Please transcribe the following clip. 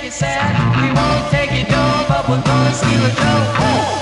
sad. We won't take your dough, but we're gonna steal the dough.